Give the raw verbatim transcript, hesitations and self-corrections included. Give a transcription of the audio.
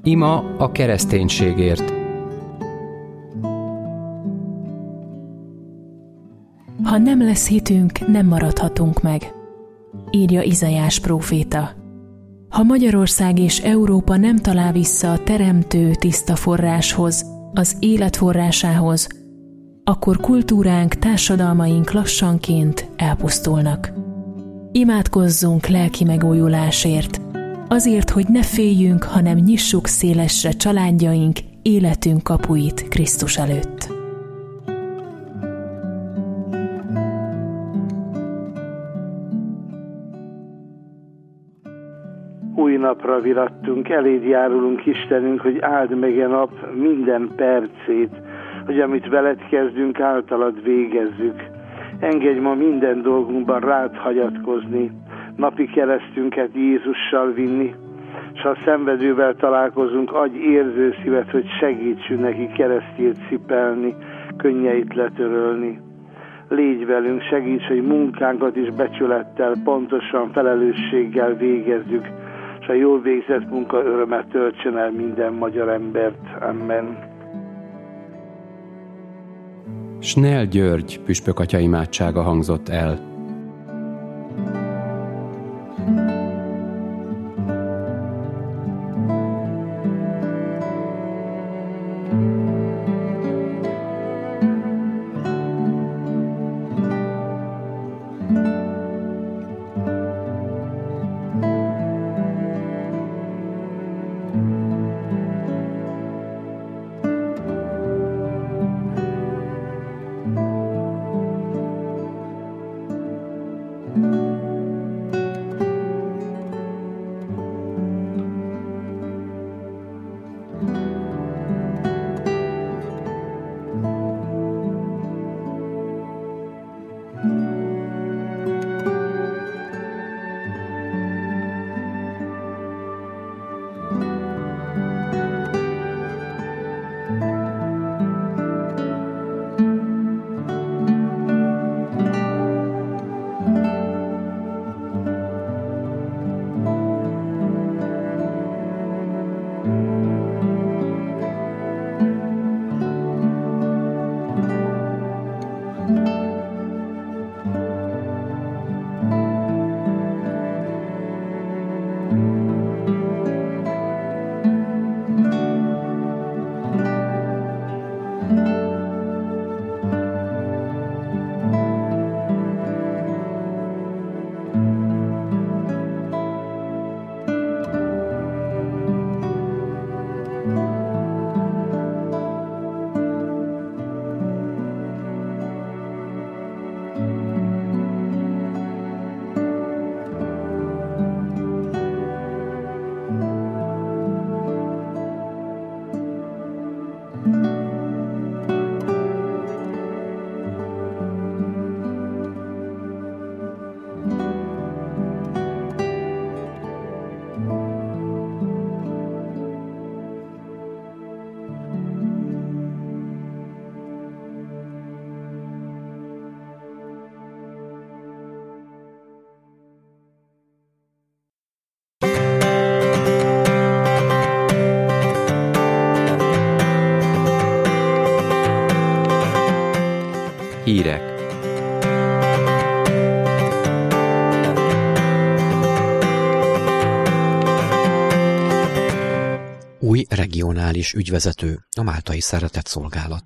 Ima a kereszténységért. Ha nem lesz hitünk, nem maradhatunk meg, írja Izaiás próféta. Ha Magyarország és Európa nem talál vissza a teremtő tiszta forráshoz, az élet forrásához, akkor kultúránk, társadalmaink lassanként elpusztulnak. Imádkozzunk lelki megújulásért, azért, hogy ne féljünk, hanem nyissuk szélesre családjaink, életünk kapuit Krisztus előtt. Új napra virattunk, eléd járulunk, Istenünk, hogy áld meg a nap minden percét, hogy amit veled kezdünk, általad végezzük. Engedj ma minden dolgunkban rád hagyatkozni, napi keresztünket Jézussal vinni, s ha szenvedővel találkozunk, adj érző szívet, hogy segítsünk neki keresztjét cipelni, könnyeit letörölni. Légy velünk, segíts, hogy munkánkat is becsülettel, pontosan felelősséggel végezzük, és a jól végzett munka örömet töltsön el minden magyar embert. Amen. Snell György püspökatya imádsága hangzott el. Hírek. Új regionális ügyvezető, a Máltai Szeretett Szolgálat.